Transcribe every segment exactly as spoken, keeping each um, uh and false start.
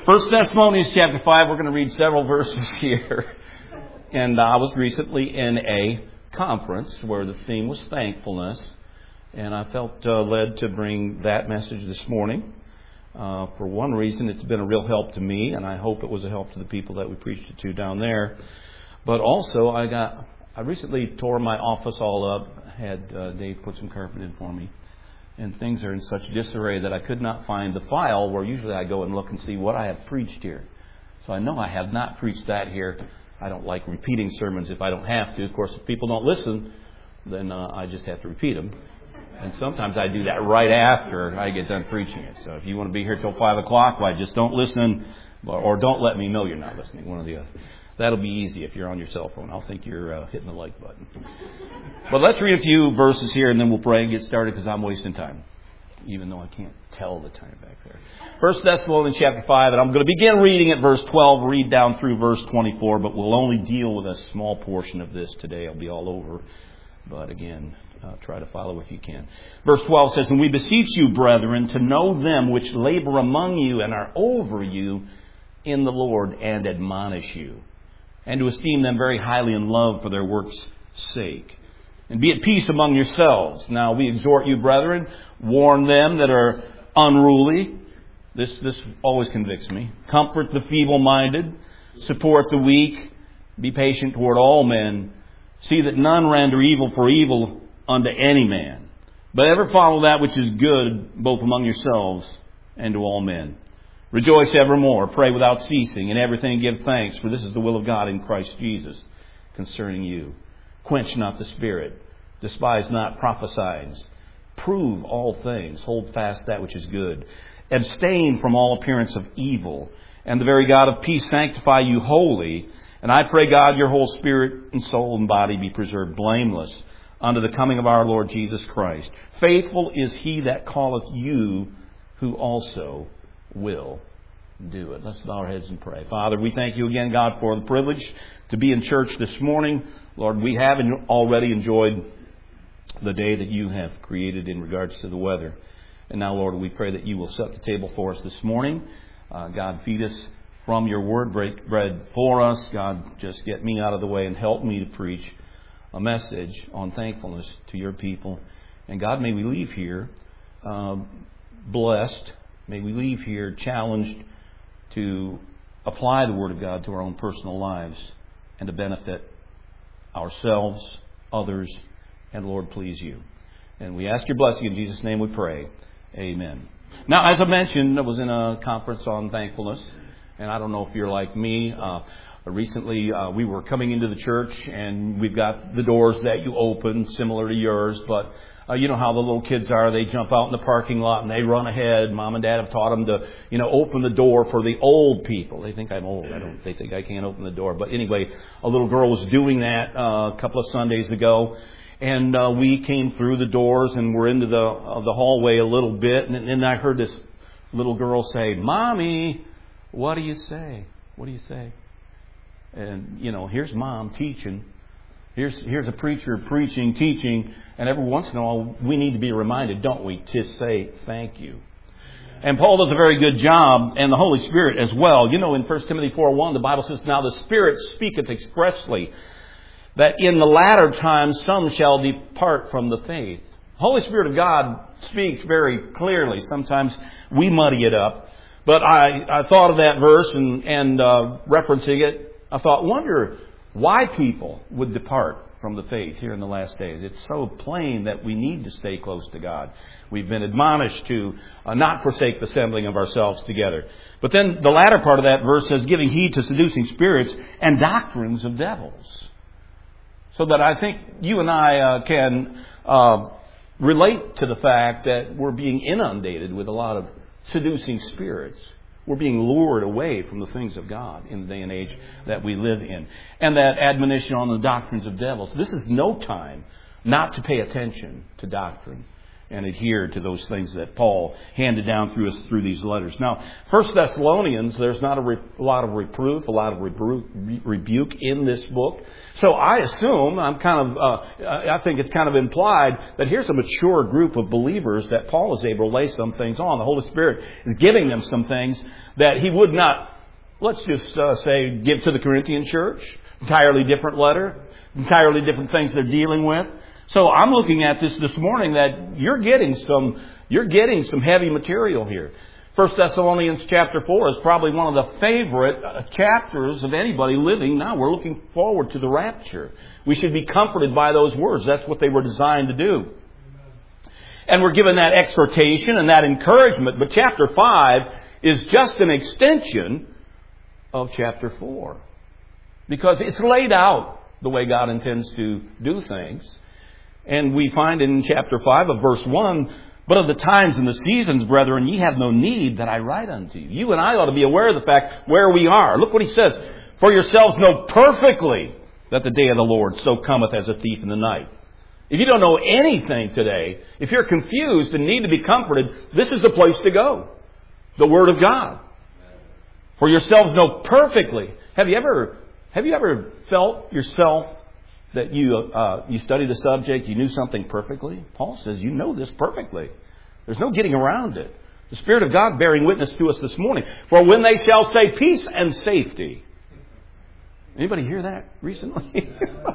First Thessalonians chapter five, we're going to read several verses here. And uh, I was recently in a conference where the theme was thankfulness. And I felt uh, led to bring that message this morning. Uh, for one reason, it's been a real help to me, and I hope it was a help to the people that we preached it to down there. But also, I got I recently tore my office all up, had uh, Dave put some carpet in for me. And things are in such disarray that I could not find the file where usually I go and look and see what I have preached here. So I know I have not preached that here. I don't like repeating sermons if I don't have to. Of course, if people don't listen, then uh, I just have to repeat them. And sometimes I do that right after I get done preaching it. So if you want to be here till five o'clock, why just don't listen or don't let me know you're not listening. One or the other. That'll be easy if you're on your cell phone. I'll think you're uh, hitting the like button. But let's read a few verses here and then we'll pray and get started because I'm wasting time. Even though I can't tell the time back there. First Thessalonians chapter five, and I'm going to begin reading at verse twelve, read down through verse twenty-four, but we'll only deal with a small portion of this today. I'll be all over. But again, uh, try to follow if you can. Verse twelve says, "And we beseech you, brethren, to know them which labor among you and are over you in the Lord and admonish you, and to esteem them very highly in love for their work's sake. And be at peace among yourselves. Now we exhort you, brethren, warn them that are unruly." This, this always convicts me. "Comfort the feeble-minded, support the weak, be patient toward all men. See that none render evil for evil unto any man. But ever follow that which is good, both among yourselves and to all men. Rejoice evermore, pray without ceasing, in everything give thanks, for this is the will of God in Christ Jesus concerning you. Quench not the spirit, despise not prophesying. Prove all things, hold fast that which is good. Abstain from all appearance of evil, and the very God of peace sanctify you wholly. And I pray God your whole spirit and soul and body be preserved blameless unto the coming of our Lord Jesus Christ. Faithful is he that calleth you, who also will do it." Let's bow our heads and pray. Father, we thank you again, God, for the privilege to be in church this morning. Lord, we have already enjoyed the day that you have created in regards to the weather. And now, Lord, we pray that you will set the table for us this morning. Uh, God, feed us from your word, break bread for us. God, just get me out of the way and help me to preach a message on thankfulness to your people. And God, may we leave here uh, blessed. May we leave here challenged to apply the Word of God to our own personal lives and to benefit ourselves, others, and Lord, please you. And we ask your blessing in Jesus' name we pray. Amen. Now, as I mentioned, I was in a conference on thankfulness, and I don't know if you're like me. Uh, recently, uh, we were coming into the church, and we've got the doors that you open, similar to yours, but Uh, you know how the little kids are. They jump out in the parking lot and they run ahead. Mom and Dad have taught them to, you know, open the door for the old people. They think I'm old. I don't. They think I can't open the door. But anyway, a little girl was doing that uh, a couple of Sundays ago, and uh, we came through the doors and we're into the uh, the hallway a little bit, and then I heard this little girl say, "Mommy, what do you say? What do you say?" And you know, here's Mom teaching. Here's here's a preacher preaching, teaching, and every once in a while we need to be reminded, don't we, to say thank you. And Paul does a very good job, and the Holy Spirit as well. You know, in First Timothy four one, the Bible says, "Now the Spirit speaketh expressly, that in the latter times some shall depart from the faith." The Holy Spirit of God speaks very clearly. Sometimes we muddy it up. But I, I thought of that verse and, and uh, referencing it, I thought, wonder why people would depart from the faith here in the last days. It's so plain that we need to stay close to God. We've been admonished to uh, not forsake the assembling of ourselves together. But then the latter part of that verse says, "Giving heed to seducing spirits and doctrines of devils." So that I think you and I uh, can uh, relate to the fact that we're being inundated with a lot of seducing spirits. We're being lured away from the things of God in the day and age that we live in. And that admonition on the doctrines of devils. This is no time not to pay attention to doctrine. and adhere to those things that Paul handed down through us through these letters. Now, First Thessalonians, there's not a, re- a lot of reproof, a lot of rebu- rebuke in this book. So I assume, I'm kind of, uh, I think it's kind of implied that here's a mature group of believers that Paul is able to lay some things on. The Holy Spirit is giving them some things that he would not, let's just uh, say, give to the Corinthian church. Entirely different letter, entirely different things they're dealing with. So I'm looking at this this morning that you're getting some, you're getting some heavy material here. First Thessalonians chapter four is probably one of the favorite chapters of anybody living now. We're looking forward to the rapture. We should be comforted by those words. That's what they were designed to do. And we're given that exhortation and that encouragement. But chapter five is just an extension of chapter four. Because it's laid out the way God intends to do things. And we find in chapter five of verse one, but of the times and the seasons, brethren, ye have no need that I write unto you. You and I ought to be aware of the fact where we are. Look what he says. For yourselves know perfectly that the day of the Lord so cometh as a thief in the night. If you don't know anything today, if you're confused and need to be comforted, this is the place to go. The Word of God. For yourselves know perfectly. Have you ever, have you ever felt yourself that you uh, you studied the subject, you knew something perfectly? Paul says you know this perfectly. There's no getting around it. The Spirit of God bearing witness to us this morning. For when they shall say peace and safety. Anybody hear that recently?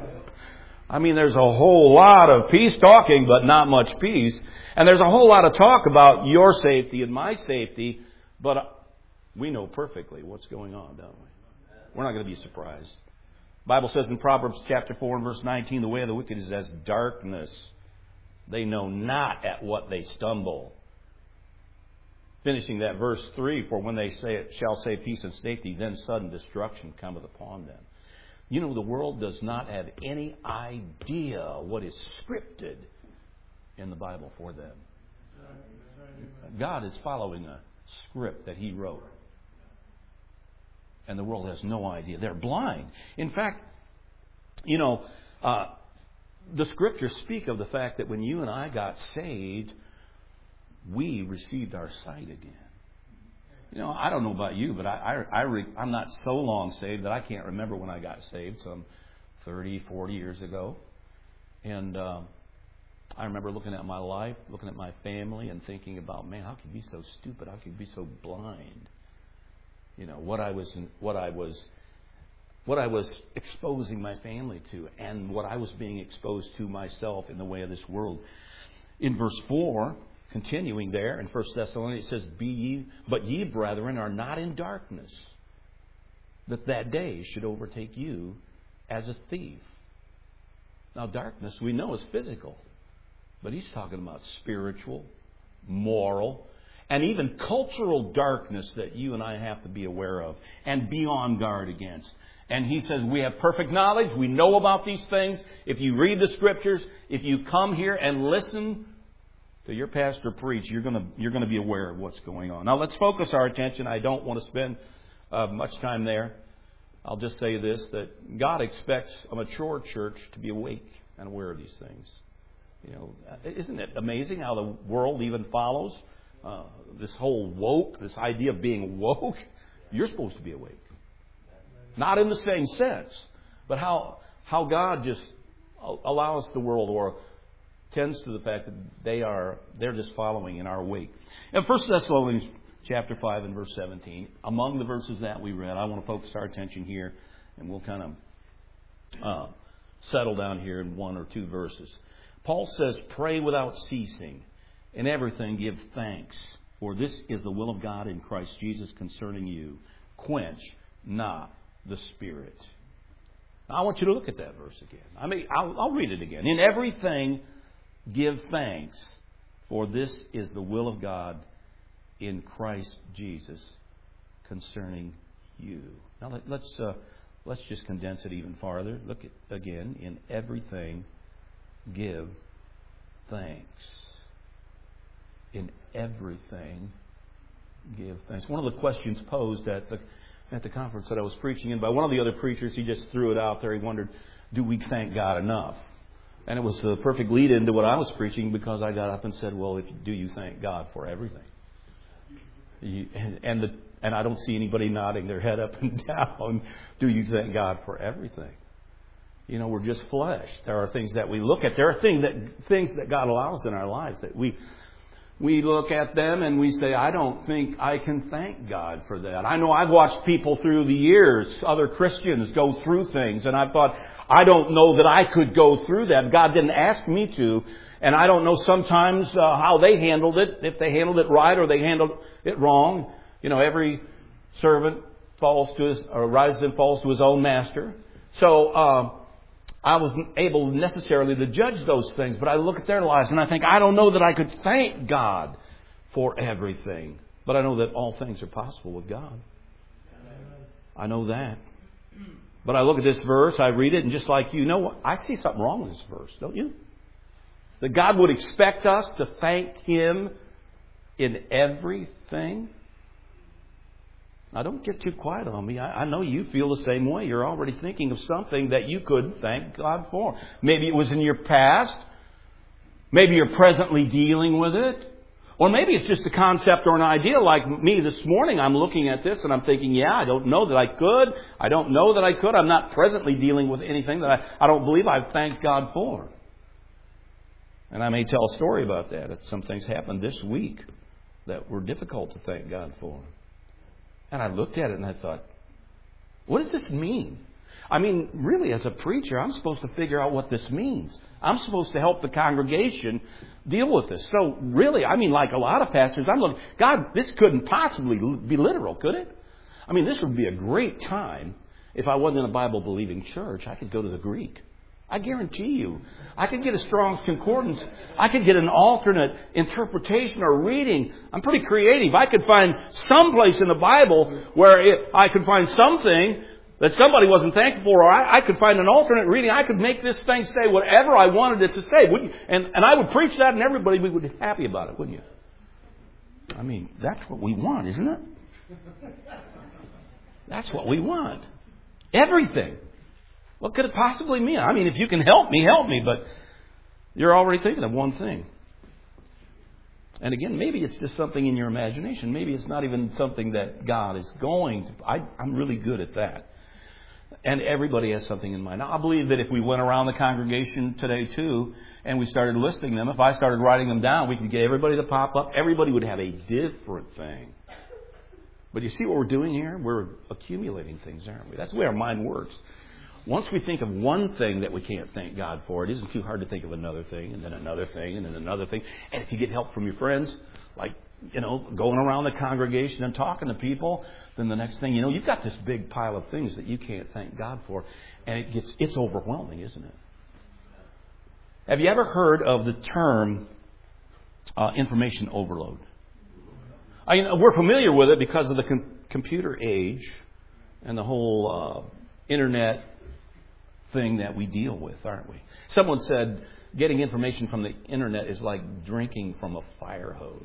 I mean, there's a whole lot of peace talking, but not much peace. And there's a whole lot of talk about your safety and my safety, but we know perfectly what's going on, don't we? We're not going to be surprised. The Bible says in Proverbs chapter four and verse nineteen, the way of the wicked is as darkness. They know not at what they stumble. Finishing that verse three, for when they say it shall say peace and safety, then sudden destruction cometh upon them. You know, the world does not have any idea what is scripted in the Bible for them. God is following a script that He wrote. And the world has no idea. They're blind. In fact, you know, uh, the Scriptures speak of the fact that when you and I got saved, we received our sight again. You know, I don't know about you, but I, I, I re, I'm not so long saved that I can't remember when I got saved, some thirty, forty years ago. And um, I remember looking at my life, looking at my family, and thinking about, man, how could you be so stupid? How could you be so blind? You know, what I was, what I was, what I was exposing my family to, and what I was being exposed to myself in the way of this world. In verse four, continuing there in First Thessalonians, it says, "Be ye, but ye, brethren, are not in darkness, that that day should overtake you as a thief." Now, darkness we know is physical, but he's talking about spiritual, moral, and even cultural darkness that you and I have to be aware of and be on guard against. And he says we have perfect knowledge. We know about these things. If you read the Scriptures, if you come here and listen to your pastor preach, you're going to you're going to be aware of what's going on. Now let's focus our attention. I don't want to spend uh, much time there. I'll just say this, that God expects a mature church to be awake and aware of these things. You know, isn't it amazing how the world even follows Uh, this whole woke, this idea of being woke? You're supposed to be awake. Not in the same sense, but how how God just allows the world, or tends to the fact that they are they're just following in our wake. In First Thessalonians chapter five and verse seventeen, among the verses that we read, I want to focus our attention here, and we'll kind of uh, settle down here in one or two verses. Paul says, "Pray without ceasing. In everything give thanks, for this is the will of God in Christ Jesus concerning you. Quench not the Spirit." Now, I want you to look at that verse again. I mean, I'll, I'll read it again. "In everything give thanks, for this is the will of God in Christ Jesus concerning you." Now let, let's uh, let's just condense it even farther. Look at again. In everything give thanks. In everything, give thanks. One of the questions posed at the at the conference that I was preaching in by one of the other preachers, he just threw it out there. He wondered, do we thank God enough? And it was the perfect lead into what I was preaching, because I got up and said, well, if do you thank God for everything? You, and and, the, and I don't see anybody nodding their head up and down. Do you thank God for everything? You know, we're just flesh. There are things that we look at. There are things that things that God allows in our lives that we we look at them and we say, I don't think I can thank God for that. I know I've watched people through the years, other Christians, go through things, and I've thought, I don't know that I could go through that. God didn't ask me to. And I don't know sometimes uh, how they handled it, if they handled it right or they handled it wrong. You know, every servant falls to his, or rises and falls to his own master. So uh, I wasn't able necessarily to judge those things. But I look at their lives and I think, I don't know that I could thank God for everything. But I know that all things are possible with God. I know that. But I look at this verse, I read it, and just like you, you know what? I see something wrong with this verse, don't you? That God would expect us to thank Him in everything. Now, don't get too quiet on me. I, I know you feel the same way. You're already thinking of something that you could thank God for. Maybe it was in your past. Maybe you're presently dealing with it. Or maybe it's just a concept or an idea like me this morning. I'm looking at this and I'm thinking, yeah, I don't know that I could. I don't know that I could. I'm not presently dealing with anything that I, I don't believe I've thanked God for. And I may tell a story about that. If some things happened this week that were difficult to thank God for. And I looked at it and I thought, what does this mean? I mean, really, as a preacher, I'm supposed to figure out what this means. I'm supposed to help the congregation deal with this. So really, I mean, like a lot of pastors, I'm looking, God, this couldn't possibly be literal, could it? I mean, this would be a great time if I wasn't in a Bible-believing church. I could go to the Greek. I guarantee you. I could get a Strong's Concordance. I could get an alternate interpretation or reading. I'm pretty creative. I could find some place in the Bible where it, I could find something that somebody wasn't thankful for, or I, I could find an alternate reading. I could make this thing say whatever I wanted it to say. Wouldn't you? And, and I would preach that and everybody would be happy about it, wouldn't you? I mean, that's what we want, isn't it? That's what we want. Everything. What could it possibly mean? I mean, if you can help me, help me. But you're already thinking of one thing. And again, maybe it's just something in your imagination. Maybe it's not even something that God is going to. I, I'm really good at that. And everybody has something in mind. Now, I believe that if we went around the congregation today, too, and we started listing them, if I started writing them down, we could get everybody to pop up. Everybody would have a different thing. But you see what we're doing here? We're accumulating things, aren't we? That's the way our mind works. Once we think of one thing that we can't thank God for, it isn't too hard to think of another thing, and then another thing, and then another thing. And if you get help from your friends, like, you know, going around the congregation and talking to people, then the next thing you know, you've got this big pile of things that you can't thank God for. And it gets, it's overwhelming, isn't it? Have you ever heard of the term uh, information overload? I mean, we're familiar with it because of the com- computer age and the whole uh, internet thing that we deal with, aren't we? Someone said getting information from the internet is like drinking from a fire hose.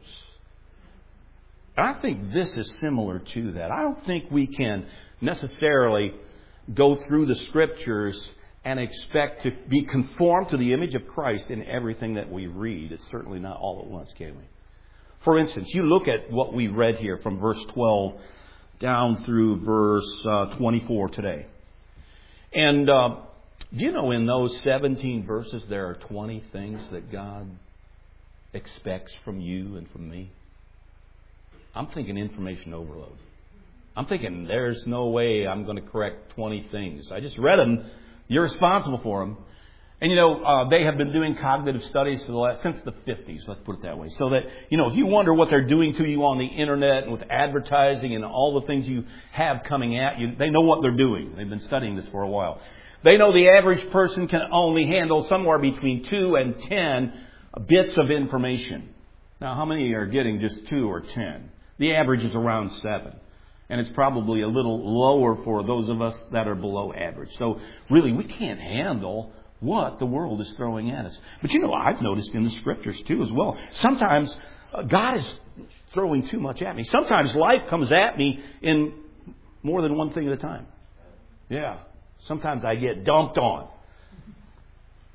I think this is similar to that. I don't think we can necessarily go through the Scriptures and expect to be conformed to the image of Christ in everything that we read. It's certainly not all at once, can we? For instance, you look at what we read here from verse twelve down through verse uh, twenty-four today. And uh, do you know in those seventeen verses there are twenty things that God expects from you and from me? I'm thinking information overload. I'm thinking there's no way I'm going to correct twenty things. I just read them. You're responsible for them. And, you know, uh, they have been doing cognitive studies for the last, since the fifties, let's put it that way. So that, you know, if you wonder what they're doing to you on the internet and with advertising and all the things you have coming at you, they know what they're doing. They've been studying this for a while. They know the average person can only handle somewhere between two and ten bits of information. Now, how many are getting just two or ten? The average is around seven. And it's probably a little lower for those of us that are below average. So really, we can't handle what the world is throwing at us. But you know, I've noticed in the Scriptures too as well. Sometimes uh, God is throwing too much at me. Sometimes life comes at me in more than one thing at a time. Yeah. Sometimes I get dumped on.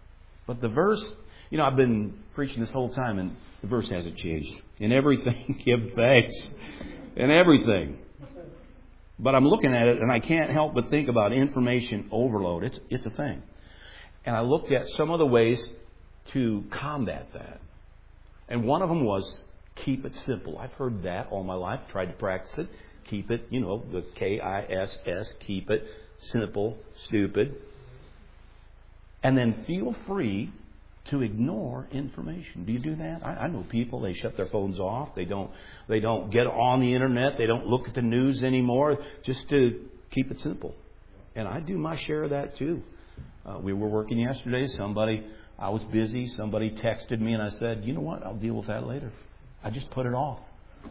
But the verse, you know, I've been preaching this whole time, and the verse hasn't changed. In everything, give thanks. In everything. But I'm looking at it, and I can't help but think about information overload. It's it's a thing. And I looked at some of the ways to combat that. And one of them was keep it simple. I've heard that all my life, tried to practice it. Keep it, you know, the K I S S, keep it simple, stupid. And then feel free to ignore information. Do you do that? I, I know people, they shut their phones off. They don't they don't get on the internet. They don't look at the news anymore, just to keep it simple. And I do my share of that too. Uh, we were working yesterday. Somebody, I was busy. Somebody texted me and I said, you know what? I'll deal with that later. I just put it off.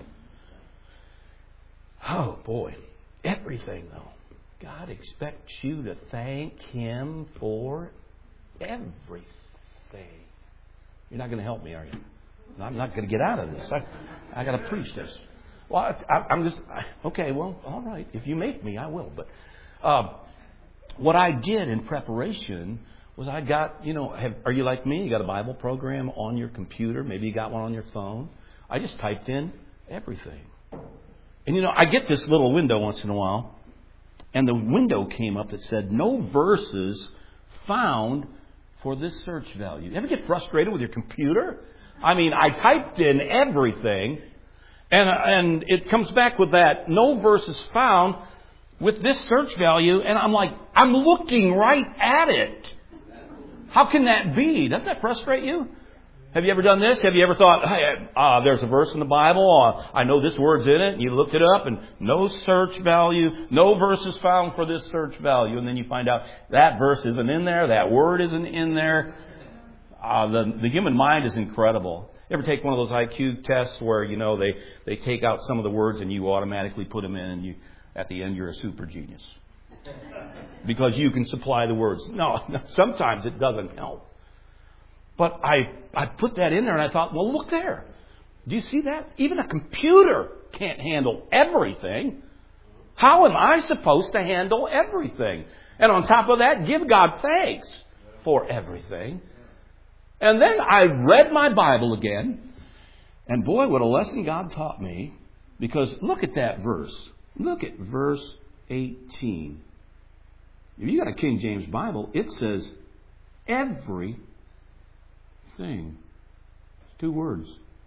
Oh boy. Everything though. God expects you to thank Him for everything. You're not going to help me, are you? I'm not going to get out of this. I, I got to preach this. Well, I, I'm just I, okay. Well, all right. If you make me, I will. But uh, what I did in preparation was I got, you know, have, are you like me? You got a Bible program on your computer? Maybe you got one on your phone. I just typed in everything, and you know, I get this little window once in a while, and the window came up that said no verses found for this search value. You ever get frustrated with your computer? I mean, I typed in everything, and and it comes back with that, no verses found with this search value, and I'm like, I'm looking right at it. How can that be? Doesn't that frustrate you? Have you ever done this? Have you ever thought, hey, uh, there's a verse in the Bible, uh, I know this word's in it, and you looked it up, and no search value, no verses found for this search value, and then you find out that verse isn't in there, that word isn't in there. Uh, the, the human mind is incredible. You ever take one of those I Q tests where, you know, they, they take out some of the words and you automatically put them in, and you, at the end you're a super genius. Because you can supply the words. No, sometimes it doesn't help. But I, I put that in there and I thought, well, look there. Do you see that? Even a computer can't handle everything. How am I supposed to handle everything? And on top of that, give God thanks for everything. And then I read my Bible again. And boy, what a lesson God taught me. Because look at that verse. Look at verse eighteen. If you got a King James Bible, it says every thing. It's two words.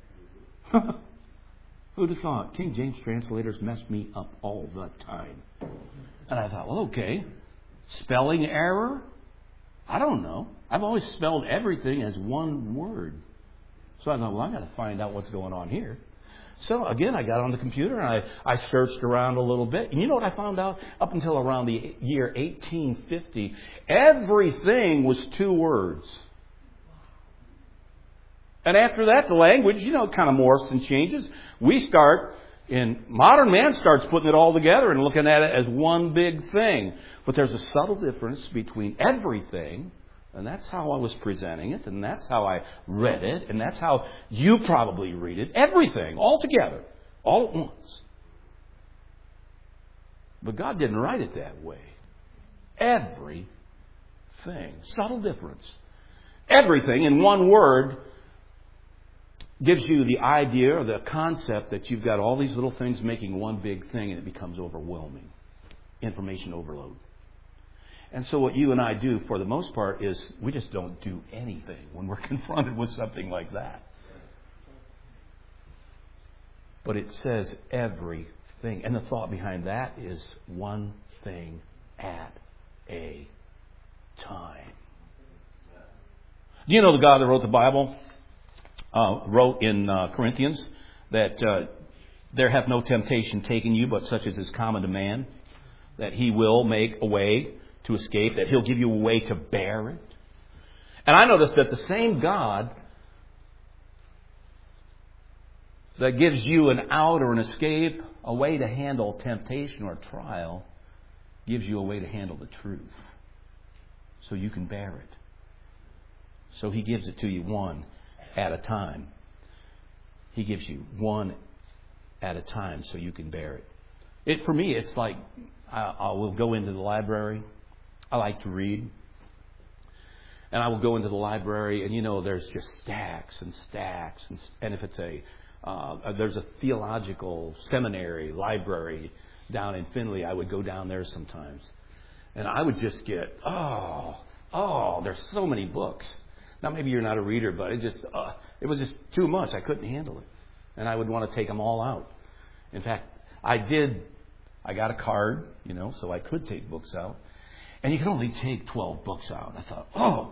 Who'd have thought? King James translators mess me up all the time. And I thought, well, okay. Spelling error? I don't know. I've always spelled everything as one word. So I thought, well, I got to find out what's going on here. So again, I got on the computer and I, I searched around a little bit. And you know what I found out? Up until around the year eighteen fifty, everything was two words. And after that, the language, you know, kind of morphs and changes. We start, in modern man starts putting it all together and looking at it as one big thing. But there's a subtle difference between everything, and that's how I was presenting it, and that's how I read it, and that's how you probably read it. Everything, all together, all at once. But God didn't write it that way. Everything. Subtle difference. Everything in one word gives you the idea or the concept that you've got all these little things making one big thing, and it becomes overwhelming. Information overload. And so what you and I do for the most part is we just don't do anything when we're confronted with something like that. But it says everything. And the thought behind that is one thing at a time. Do you know the God that wrote the Bible? Uh, wrote in uh, Corinthians that uh, there hath no temptation taken you but such as is common to man, that He will make a way to escape, that He'll give you a way to bear it. And I noticed that the same God that gives you an out or an escape, a way to handle temptation or trial, gives you a way to handle the truth so you can bear it. So He gives it to you one at a time. He gives you one at a time so you can bear it. It for me, it's like I, I will go into the library. I like to read. And I will go into the library, and you know, there's just stacks and stacks, and, and if it's a uh, there's a theological seminary library down in Findlay, I would go down there sometimes, and I would just get oh oh, there's so many books. Now maybe you're not a reader, but it just uh, it was just too much. I couldn't handle it, and I would want to take them all out. In fact, I did. I got a card, you know, so I could take books out, and you can only take twelve books out. I thought, oh.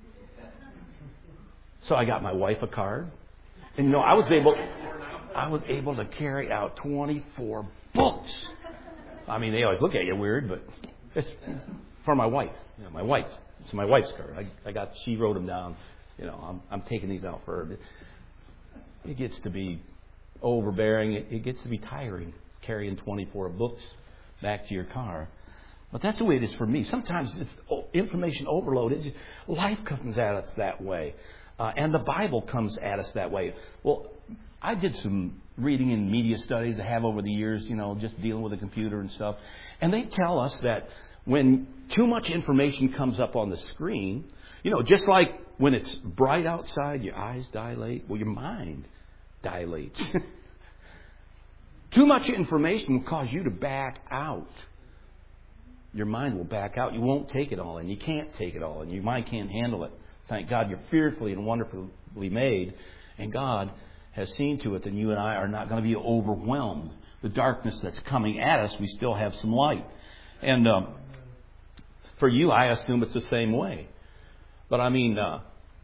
So I got my wife a card, and you know I was able, I was able to carry out twenty-four books. I mean, they always look at you weird, but it's for my wife. You know, my wife. It's my wife's card. I, I got. She wrote them down. You know, I'm, I'm taking these out for her. It gets to be overbearing. It, it gets to be tiring carrying twenty-four books back to your car. But that's the way it is for me. Sometimes it's information overload. It just, life comes at us that way. Uh, and the Bible comes at us that way. Well, I did some reading in media studies I have over the years, you know, just dealing with a computer and stuff. And they tell us that when too much information comes up on the screen, you know, just like when it's bright outside, your eyes dilate. Well, your mind dilates. Too much information will cause you to back out. Your mind will back out. You won't take it all in. You can't take it all in. Your mind can't handle it. Thank God you're fearfully and wonderfully made. And God has seen to it that you and I are not going to be overwhelmed. The darkness that's coming at us, we still have some light. And um, for you, I assume it's the same way. But I mean, uh,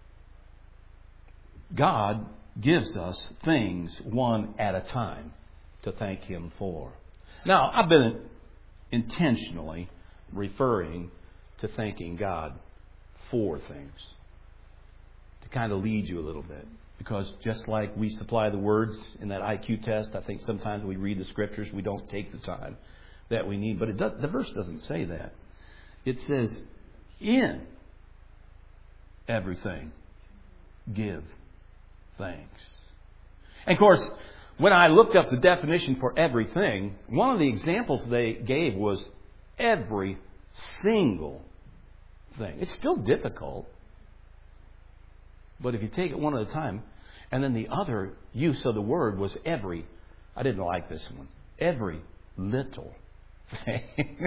God gives us things one at a time to thank Him for. Now, I've been intentionally referring to thanking God for things to kind of lead you a little bit. Because just like we supply the words in that I Q test, I think sometimes we read the Scriptures, we don't take the time that we need. But it does, the verse doesn't say that. It says, in everything, give thanks. And of course, when I looked up the definition for everything, one of the examples they gave was every single thing. It's still difficult. But if you take it one at a time, and then the other use of the word was every, I didn't like this one, every little thing.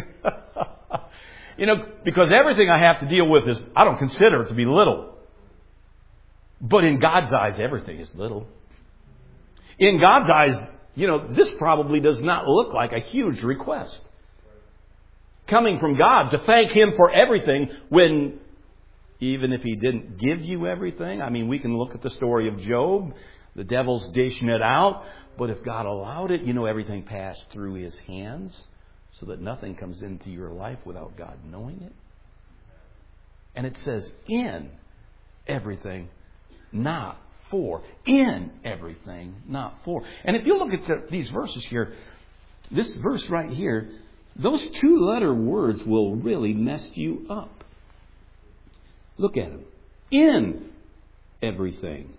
You know, because everything I have to deal with is, I don't consider it to be little. But in God's eyes, everything is little. In God's eyes, you know, this probably does not look like a huge request. Coming from God to thank Him for everything when, even if He didn't give you everything, I mean, we can look at the story of Job. The devil's dishing it out. But if God allowed it, you know, everything passed through His hands so that nothing comes into your life without God knowing it. And it says, in everything, not for. In everything, not for. And if you look at the, these verses here, this verse right here, those two letter words will really mess you up. Look at them. In everything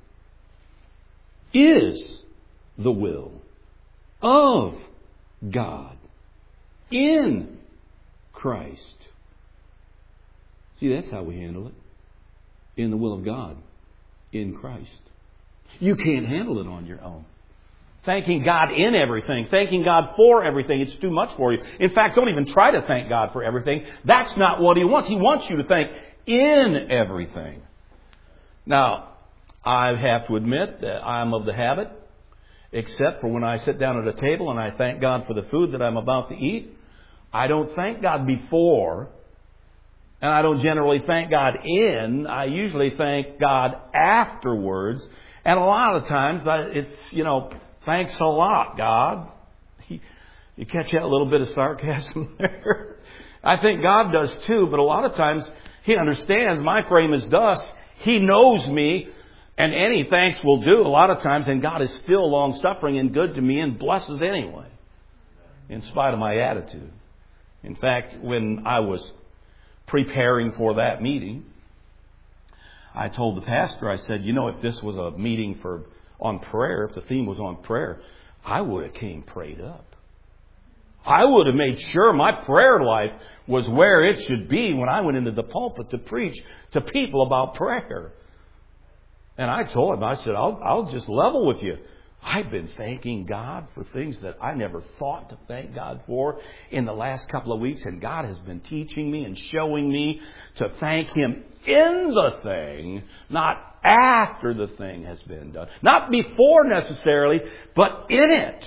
is the will of God in Christ. See, that's how we handle it. In the will of God in Christ. You can't handle it on your own. Thanking God in everything, thanking God for everything, it's too much for you. In fact, don't even try to thank God for everything. That's not what He wants. He wants you to thank in everything. Now, I have to admit that I'm of the habit, except for when I sit down at a table and I thank God for the food that I'm about to eat. I don't thank God before, and I don't generally thank God in. I usually thank God afterwards. And a lot of times, I, it's, you know, thanks a lot, God. You catch that little bit of sarcasm there? I think God does too, but a lot of times He understands my frame is dust. He knows me, and any thanks will do a lot of times, and God is still long-suffering and good to me and blesses anyway, in spite of my attitude. In fact, when I was preparing for that meeting, I told the pastor, I said, you know, if this was a meeting for on prayer, if the theme was on prayer, I would have came prayed up. I would have made sure my prayer life was where it should be when I went into the pulpit to preach to people about prayer. And I told him, I said, I'll, I'll just level with you. I've been thanking God for things that I never thought to thank God for in the last couple of weeks. And God has been teaching me and showing me to thank Him in the thing, not after the thing has been done. Not before necessarily, but in it.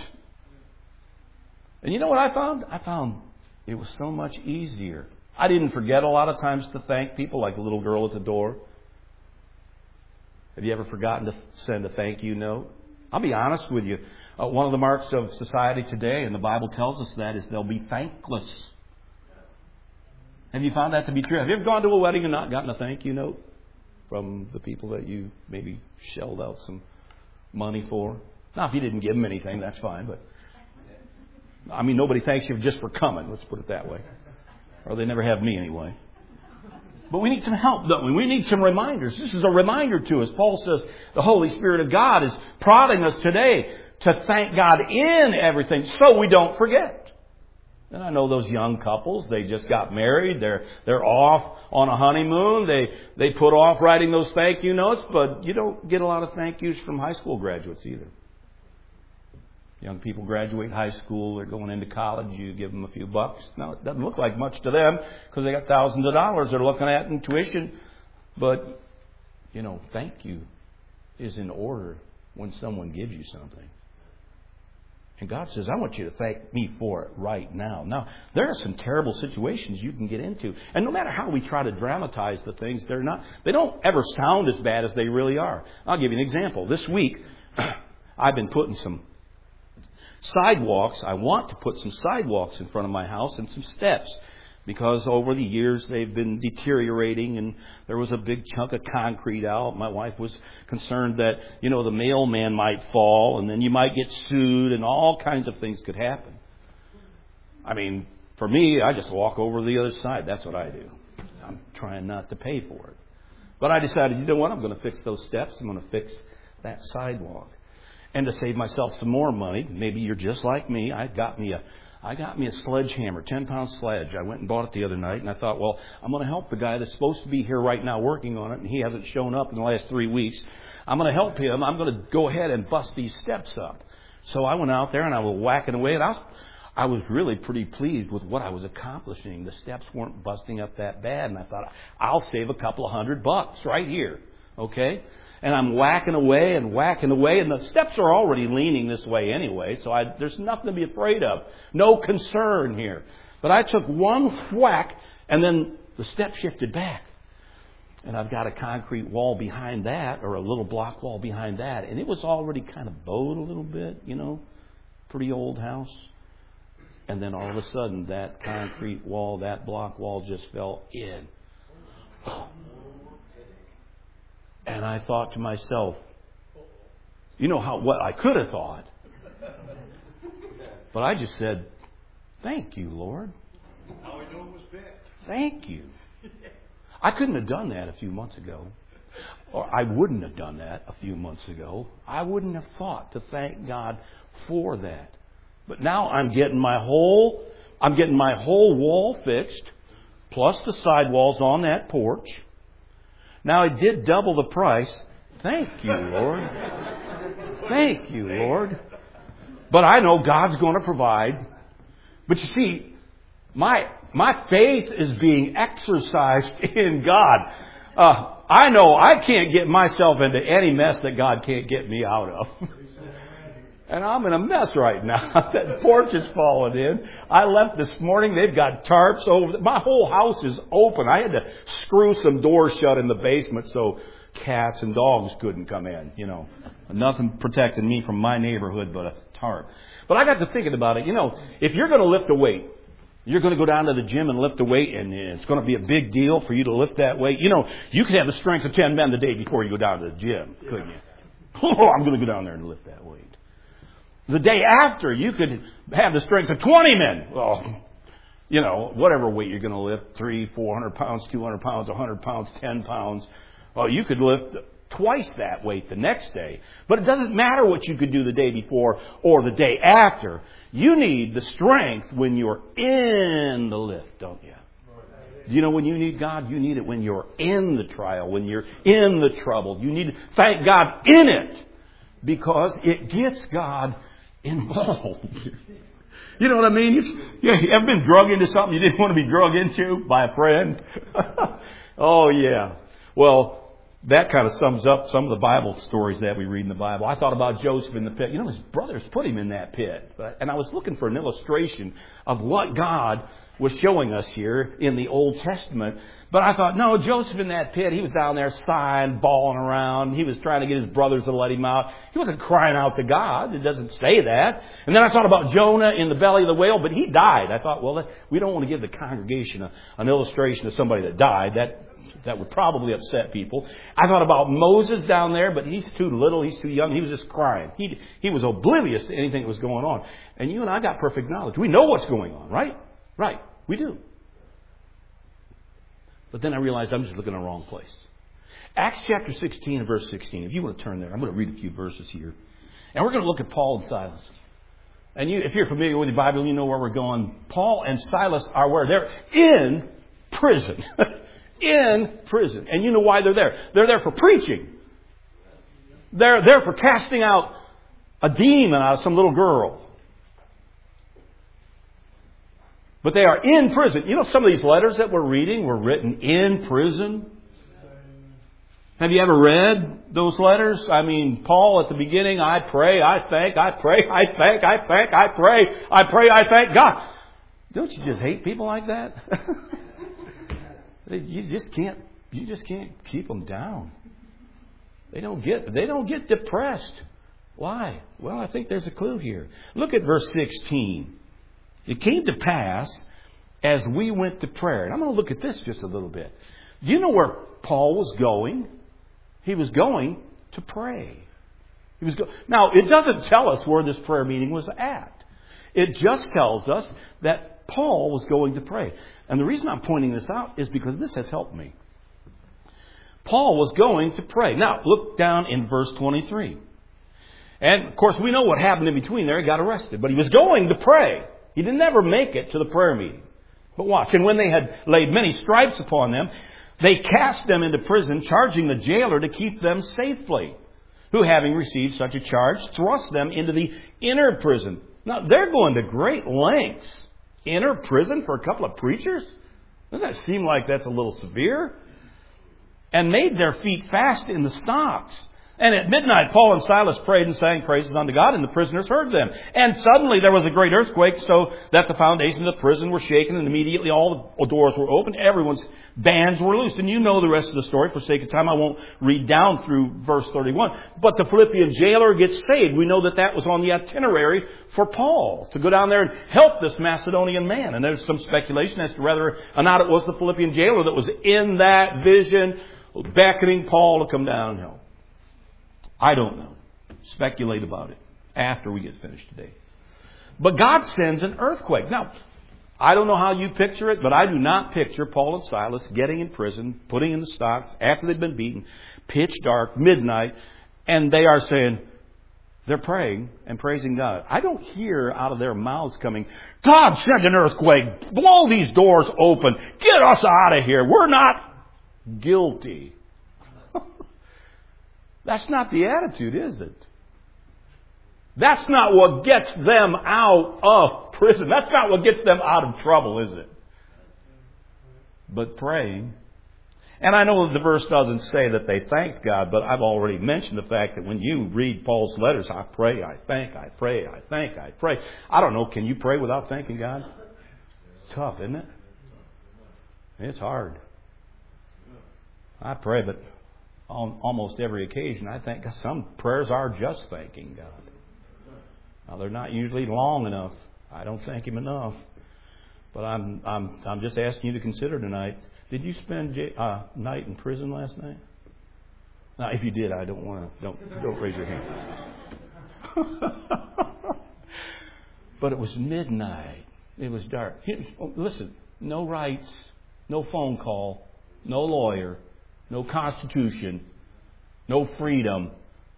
And you know what I found? I found it was so much easier. I didn't forget a lot of times to thank people, like the little girl at the door. Have you ever forgotten to send a thank you note? I'll be honest with you. Uh, one of the marks of society today, and the Bible tells us that, is they'll be thankless. Have you found that to be true? Have you ever gone to a wedding and not gotten a thank you note from the people that you maybe shelled out some money for? Now, if you didn't give them anything, that's fine. But I mean, nobody thanks you just for coming. Let's put it that way. Or they never have me anyway. But we need some help, don't we? We need some reminders. This is a reminder to us. Paul says the Holy Spirit of God is prodding us today to thank God in everything so we don't forget. And I know those young couples, they just got married. They're they're off on a honeymoon. They they put off writing those thank you notes, but you don't get a lot of thank yous from high school graduates either. Young people graduate high school, they're going into college, you give them a few bucks. Now, it doesn't look like much to them because they got thousands of dollars they're looking at in tuition. But, you know, thank you is in order when someone gives you something. And God says, I want you to thank me for it right now. Now, there are some terrible situations you can get into. And no matter how we try to dramatize the things, they're not, they don't ever sound as bad as they really are. I'll give you an example. This week, I've been putting some sidewalks. I want to put some sidewalks in front of my house and some steps because over the years they've been deteriorating and there was a big chunk of concrete out. My wife was concerned that, you know, the mailman might fall and then you might get sued and all kinds of things could happen. I mean, for me, I just walk over to the other side. That's what I do. I'm trying not to pay for it. But I decided, you know what, I'm going to fix those steps. I'm going to fix that sidewalk. And to save myself some more money, maybe you're just like me, I got me a I got me a sledgehammer, ten pound sledge. I went and bought it the other night, and I thought, well, I'm going to help the guy that's supposed to be here right now working on it, and he hasn't shown up in the last three weeks. I'm going to help him. I'm going to go ahead and bust these steps up. So I went out there, and I was whacking away, and I was, I was really pretty pleased with what I was accomplishing. The steps weren't busting up that bad, and I thought, I'll save a couple of hundred bucks right here, okay? And I'm whacking away and whacking away. And the steps are already leaning this way anyway. So I, there's nothing to be afraid of. No concern here. But I took one whack and then the step shifted back. And I've got a concrete wall behind that or a little block wall behind that. And it was already kind of bowed a little bit, you know. Pretty old house. And then all of a sudden that concrete wall, that block wall just fell in. Oh. And I thought to myself, you know how what I could have thought. But I just said, thank you, Lord. Now we know it was big. Thank you. I couldn't have done that a few months ago. Or I wouldn't have done that a few months ago. I wouldn't have thought to thank God for that. But now I'm getting my whole I'm getting my whole wall fixed, plus the sidewalls on that porch. Now, it did double the price. Thank you, Lord. Thank you, Lord. But I know God's going to provide. But you see, my my faith is being exercised in God. Uh, I know I can't get myself into any mess that God can't get me out of. And I'm in a mess right now. That porch is falling in. I left this morning. They've got tarps over. My whole house is open. I had to screw some doors shut in the basement so cats and dogs couldn't come in. You know, nothing protecting me from my neighborhood but a tarp. But I got to thinking about it. You know, if you're going to lift a weight, you're going to go down to the gym and lift a weight, and it's going to be a big deal for you to lift that weight. You know, you could have the strength of ten men the day before you go down to the gym, couldn't you? Oh, I'm going to go down there and lift that weight. The day after, you could have the strength of twenty men. Well, you know, whatever weight you're going to lift, three, four hundred pounds, two hundred pounds, one hundred pounds, ten pounds. Well, you could lift twice that weight the next day. But it doesn't matter what you could do the day before or the day after. You need the strength when you're in the lift, don't you? You know when you need God? You need it when you're in the trial, when you're in the trouble. You need to thank God in it because it gets God involved. You know what I mean? You, you ever been drug into something you didn't want to be drug into by a friend? Oh, yeah. Well, that kind of sums up some of the Bible stories that we read in the Bible. I thought about Joseph in the pit. You know, his brothers put him in that pit. And I was looking for an illustration of what God was showing us here in the Old Testament. But I thought, no, Joseph in that pit, he was down there sighing, bawling around. He was trying to get his brothers to let him out. He wasn't crying out to God. It doesn't say that. And then I thought about Jonah in the belly of the whale, but he died. I thought, well, we don't want to give the congregation a, an illustration of somebody that died. That That would probably upset people. I thought about Moses down there, but he's too little, he's too young. He was just crying. He he was oblivious to anything that was going on. And you and I got perfect knowledge. We know what's going on, right? Right. We do. But then I realized I'm just looking in the wrong place. Acts chapter sixteen and verse sixteen. If you want to turn there, I'm going to read a few verses here. And we're going to look at Paul and Silas. And you, if you're familiar with the Bible, you know where we're going. Paul and Silas are where? They're in prison. In prison. And you know why they're there. They're there for preaching. They're there for casting out a demon out of some little girl. But they are in prison. You know, some of these letters that we're reading were written in prison. Have you ever read those letters? I mean, Paul at the beginning, I pray, I thank, I pray, I thank, I thank, I pray, I pray, I thank God. Don't you just hate people like that? You just can't. You just can't keep them down. They don't get. They don't get depressed. Why? Well, I think there's a clue here. Look at verse sixteen. It came to pass as we went to prayer. And I'm going to look at this just a little bit. Do you know where Paul was going? He was going to pray. He was go- Now, it doesn't tell us where this prayer meeting was at. It just tells us that Paul was going to pray. And the reason I'm pointing this out is because this has helped me. Paul was going to pray. Now, look down in verse twenty-three. And, of course, we know what happened in between there. He got arrested. But he was going to pray. He didn't ever make it to the prayer meeting. But watch. And when they had laid many stripes upon them, they cast them into prison, charging the jailer to keep them safely, who, having received such a charge, thrust them into the inner prison. Now, they're going to great lengths. Inner prison for a couple of preachers? Doesn't that seem like that's a little severe? And made their feet fast in the stocks. And at midnight, Paul and Silas prayed and sang praises unto God, and the prisoners heard them. And suddenly there was a great earthquake, so that the foundations of the prison were shaken, and immediately all the doors were opened. Everyone's bands were loosed. And you know the rest of the story. For sake of time, I won't read down through verse thirty-one. But the Philippian jailer gets saved. We know that that was on the itinerary for Paul, to go down there and help this Macedonian man. And there's some speculation as to whether or not it was the Philippian jailer that was in that vision, beckoning Paul to come down and help. I don't know. Speculate about it after we get finished today. But God sends an earthquake. Now, I don't know how you picture it, but I do not picture Paul and Silas getting in prison, putting in the stocks after they've been beaten, pitch dark, midnight, and they are saying, they're praying and praising God. I don't hear out of their mouths coming, God, send an earthquake, blow these doors open, get us out of here. We're not guilty. That's not the attitude, is it? That's not what gets them out of prison. That's not what gets them out of trouble, is it? But praying. And I know that the verse doesn't say that they thanked God, but I've already mentioned the fact that when you read Paul's letters, I pray, I thank, I pray, I thank, I pray. I don't know, can you pray without thanking God? It's tough, isn't it? It's hard. I pray, but on almost every occasion, I think some prayers are just thanking God. Now, they're not usually long enough. I don't thank Him enough. But I'm I'm I'm just asking you to consider tonight. Did you spend a uh, night in prison last night? Now, if you did, I don't want to. Don't don't raise your hand. But it was midnight. It was dark. Listen, no rights, no phone call, no lawyer. No constitution. No freedom.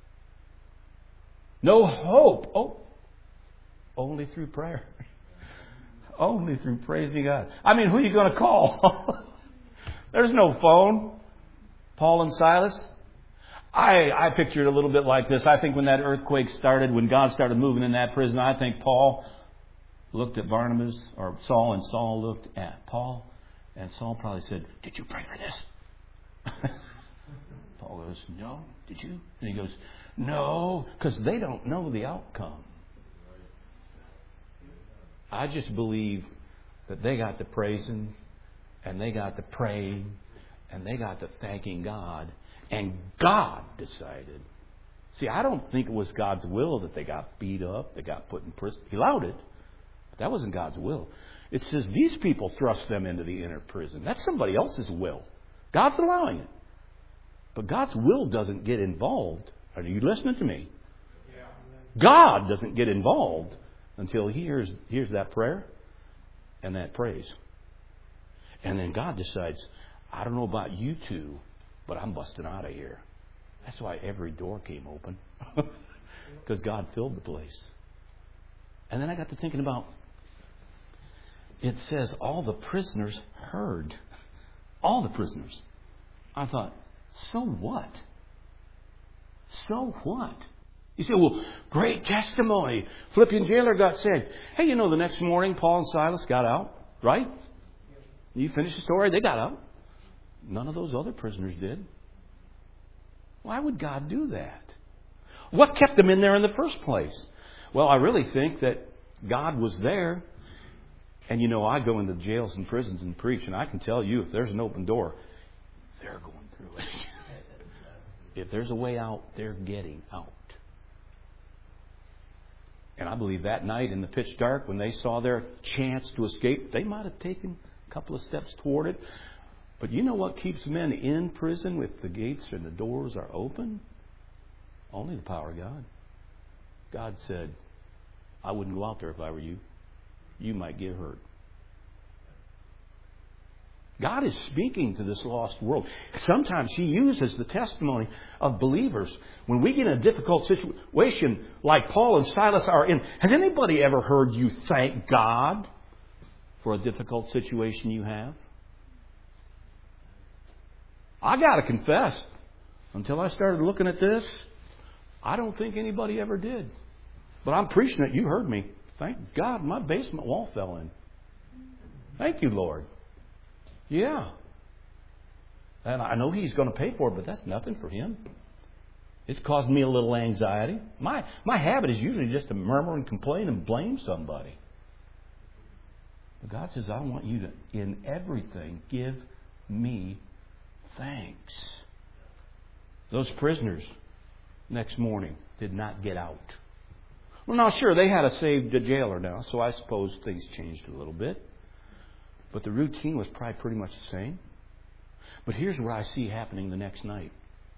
No hope. Oh, only through prayer. Only through praising God. I mean, who are you going to call? There's no phone. Paul and Silas. I, I picture it a little bit like this. I think when that earthquake started, when God started moving in that prison, I think Paul looked at Barnabas, or Saul, and Saul looked at Paul. And Saul probably said, "Did you pray for this?" Paul goes, "No. Did you?" And he goes, "No," because they don't know the outcome. I just believe that they got to praising, and they got to praying, and they got to thanking God, and God decided. See, I don't think it was God's will that they got beat up, they got put in prison. He allowed it, but that wasn't God's will. It says these people thrust them into the inner prison. That's somebody else's will. God's allowing it. But God's will doesn't get involved. Are you listening to me? God doesn't get involved until he hears, hears that prayer and that praise. And then God decides, I don't know about you two, but I'm busting out of here. That's why every door came open. Because God filled the place. And then I got to thinking about, it says all the prisoners heard. All the prisoners. I thought, so what? So what? You say, well, great testimony. Philippian jailer got saved. Hey, you know, the next morning, Paul and Silas got out, right? You finish the story, they got out. None of those other prisoners did. Why would God do that? What kept them in there in the first place? Well, I really think that God was there. And you know, I go into jails and prisons and preach, and I can tell you, if there's an open door, they're going through it. If there's a way out, they're getting out. And I believe that night in the pitch dark, when they saw their chance to escape, they might have taken a couple of steps toward it. But you know what keeps men in prison if the gates and the doors are open? Only the power of God. God said, I wouldn't go out there if I were you. You might get hurt. God is speaking to this lost world. Sometimes He uses the testimony of believers. When we get in a difficult situation like Paul and Silas are in, has anybody ever heard you thank God for a difficult situation you have? I got to confess, until I started looking at this, I don't think anybody ever did. But I'm preaching it. You heard me. Thank God my basement wall fell in. Thank you, Lord. Yeah. And I know He's going to pay for it, but that's nothing for Him. It's caused me a little anxiety. My my habit is usually just to murmur and complain and blame somebody. But God says, I want you to, in everything, give me thanks. Those prisoners, next morning, did not get out. Well, now, sure, they had a saved jailer now, so I suppose things changed a little bit. But the routine was probably pretty much the same. But here's what I see happening the next night.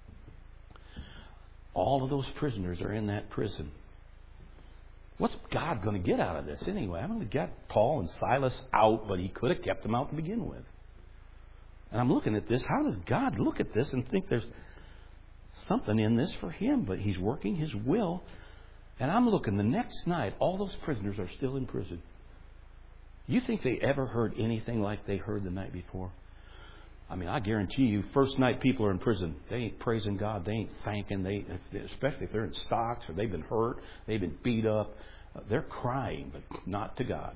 All of those prisoners are in that prison. What's God going to get out of this anyway? I'm going to get Paul and Silas out, but He could have kept them out to begin with. And I'm looking at this. How does God look at this and think there's something in this for Him? But He's working His will. And I'm looking the next night, all those prisoners are still in prison. You think they ever heard anything like they heard the night before? I mean, I guarantee you, first night people are in prison, they ain't praising God, they ain't thanking, they, especially if they're in stocks or they've been hurt, they've been beat up. They're crying, but not to God.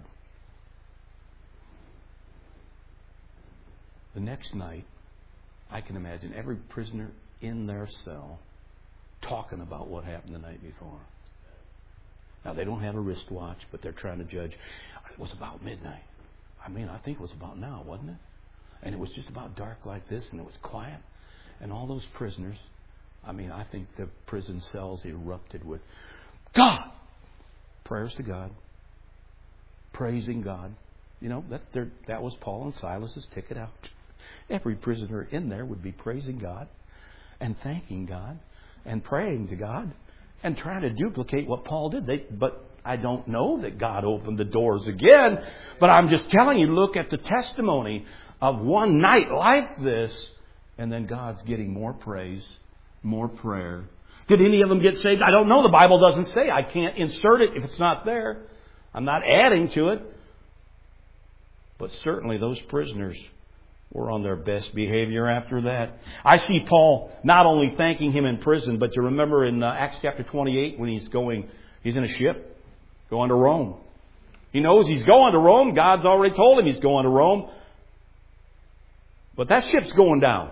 The next night, I can imagine every prisoner in their cell talking about what happened the night before. Now, they don't have a wristwatch, but they're trying to judge. It was about midnight. I mean, I think it was about now, wasn't it? And it was just about dark like this, and it was quiet. And all those prisoners, I mean, I think the prison cells erupted with God! Prayers to God. Praising God. You know, that's their, that was Paul and Silas's ticket out. Every prisoner in there would be praising God and thanking God and praying to God and trying to duplicate what Paul did. They, but I don't know that God opened the doors again. But I'm just telling you, look at the testimony of one night like this. And then God's getting more praise more prayer. Did any of them get saved? I don't know. The Bible doesn't say. I can't insert it if it's not there. I'm not adding to it. But certainly those prisoners were on their best behavior after that. I see Paul not only thanking him in prison, but you remember in uh, Acts chapter twenty-eight when he's going, he's in a ship going to Rome. He knows he's going to Rome. God's already told him he's going to Rome. But that ship's going down.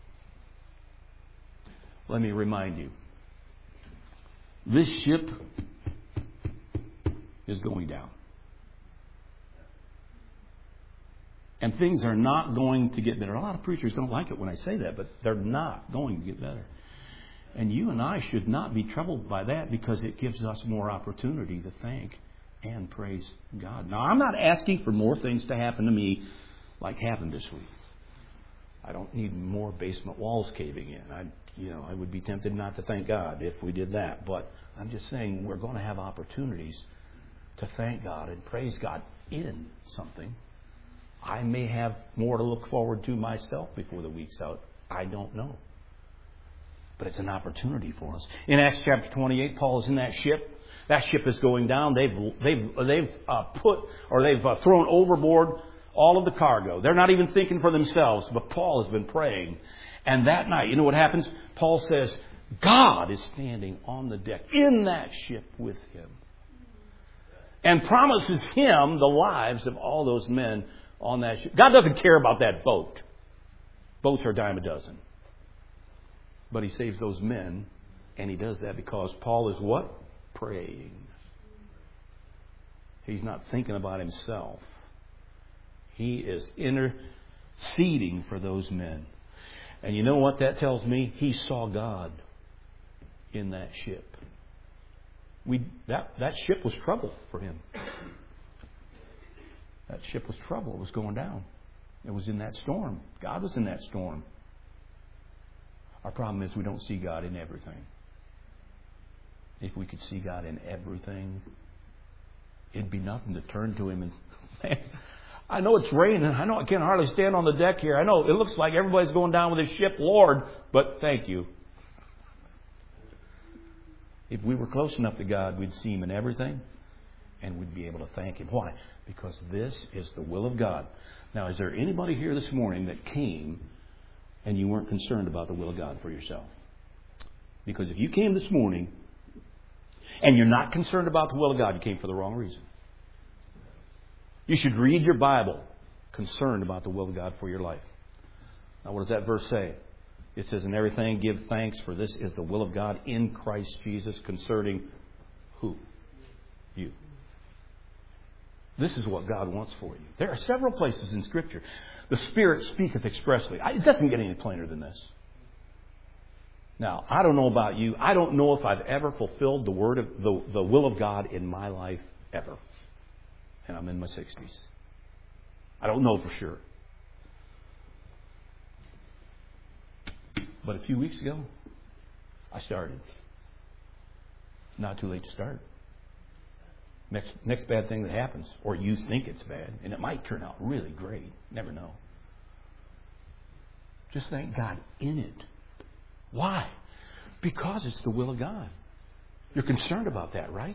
Let me remind you. This ship is going down. And things are not going to get better. A lot of preachers don't like it when I say that, but they're not going to get better. And you and I should not be troubled by that because it gives us more opportunity to thank and praise God. Now, I'm not asking for more things to happen to me like happened this week. I don't need more basement walls caving in. I, you know, I would be tempted not to thank God if we did that. But I'm just saying we're going to have opportunities to thank God and praise God in something. I may have more to look forward to myself before the week's out. I don't know. But it's an opportunity for us. In Acts chapter twenty-eight, Paul is in that ship. That ship is going down. They've they've they've uh, put or they've uh, thrown overboard all of the cargo. They're not even thinking for themselves. But Paul has been praying. And that night, you know what happens? Paul says, God is standing on the deck in that ship with him. And promises him the lives of all those men on that ship. God doesn't care about that boat. Boats are a dime a dozen. But he saves those men. And he does that because Paul is what? Praying. He's not thinking about himself. He is interceding for those men. And you know what that tells me? He saw God in that ship. We that, that ship was trouble for him. That ship was trouble. It was going down. It was in that storm. God was in that storm. Our problem is we don't see God in everything. If we could see God in everything, it'd be nothing to turn to Him and, man, I know it's raining. I know I can't hardly stand on the deck here. I know it looks like everybody's going down with this ship, Lord, but thank you. If we were close enough to God, we'd see Him in everything, and we'd be able to thank Him. Why? Because this is the will of God. Now, is there anybody here this morning that came and you weren't concerned about the will of God for yourself? Because if you came this morning and you're not concerned about the will of God, you came for the wrong reason. You should read your Bible concerned about the will of God for your life. Now, what does that verse say? It says, in everything give thanks, for this is the will of God in Christ Jesus concerning who? You. This is what God wants for you. There are several places in Scripture. The Spirit speaketh expressly. It doesn't get any plainer than this. Now, I don't know about you. I don't know if I've ever fulfilled the word of the, the will of God in my life ever. And I'm in my sixties. I don't know for sure. But a few weeks ago, I started. Not too late to start. Next next bad thing that happens, or you think it's bad, and it might turn out really great. Never know. Just thank God in it. Why? Because it's the will of God. You're concerned about that, right?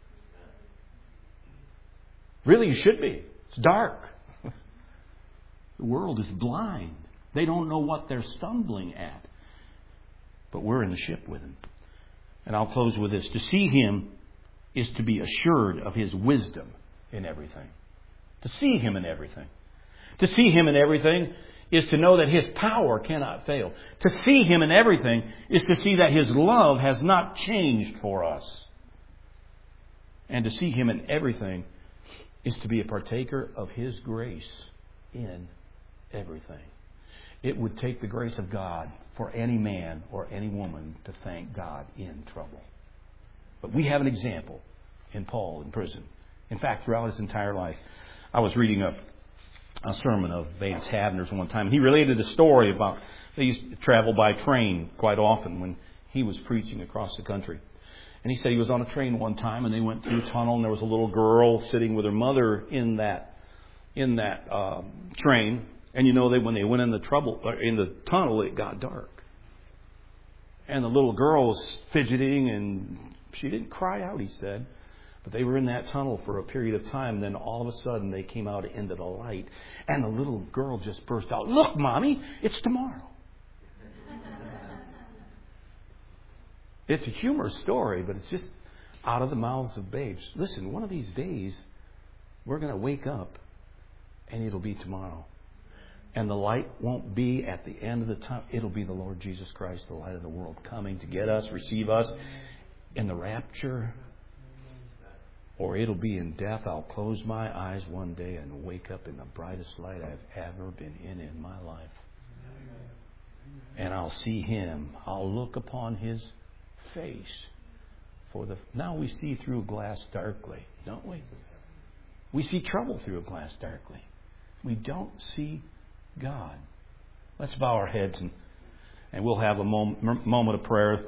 Really, you should be. It's dark. The world is blind. They don't know what they're stumbling at. But we're in the ship with Him. And I'll close with this. To see Him is to be assured of His wisdom in everything. To see Him in everything. To see Him in everything is to know that His power cannot fail. To see Him in everything is to see that His love has not changed for us. And to see Him in everything is to be a partaker of His grace in everything. It would take the grace of God for any man or any woman to thank God in trouble. But we have an example in Paul in prison. In fact, throughout his entire life. I was reading a, a sermon of Vance Havner's one time. He related a story about they used to travel by train quite often when he was preaching across the country. And he said he was on a train one time and they went through a tunnel and there was a little girl sitting with her mother in that in that uh, train. And you know, they when they went in the trouble or in the tunnel, it got dark. And the little girl was fidgeting, and she didn't cry out, he said. But they were in that tunnel for a period of time. And then all of a sudden, they came out into the light. And the little girl just burst out, "Look, Mommy, it's tomorrow." It's a humorous story, but it's just out of the mouths of babes. Listen, one of these days, we're going to wake up, and it'll be tomorrow. And the light won't be at the end of the time. It'll be the Lord Jesus Christ, the light of the world, coming to get us, receive us in the rapture. Or it'll be in death. I'll close my eyes one day and wake up in the brightest light I've ever been in in my life. And I'll see Him. I'll look upon His face. For the now we see through a glass darkly, don't we? We see trouble through a glass darkly. We don't see God. Let's bow our heads and, and we'll have a moment, moment of prayer.